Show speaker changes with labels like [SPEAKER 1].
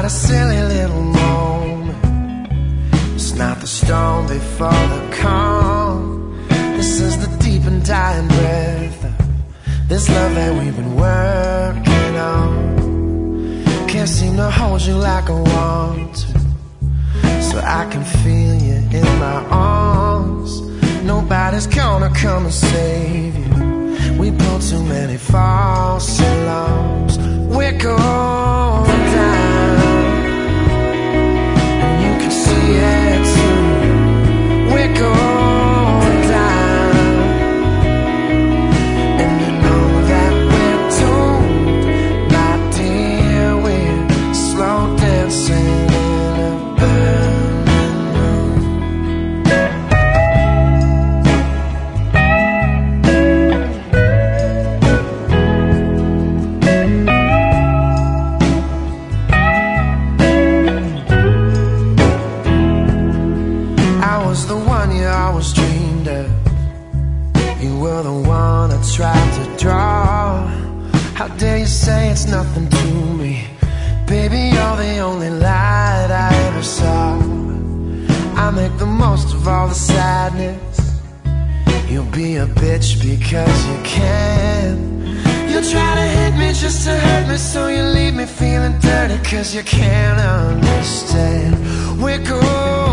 [SPEAKER 1] a silly little moment. It's not the storm before the calm. This is the deep and dying breath of this love that we've been working on. Can't seem to hold you like I want to, so I can feel you in my arms. Nobody's gonna come and save you. We built too many false alarms. We're going down, and you can see it too. We're going down, and you know that we're doomed, my dear. We're slow dancing in a burning room. The one you always dreamed of. You were the one I tried to draw. How dare you say it's nothing to me? Baby, you're the only light I ever saw. I make the most of all the sadness. You'll be a bitch because you can. You try to hit me just to hurt me, so you leave me feeling dirty, cause you can't understand. We're cool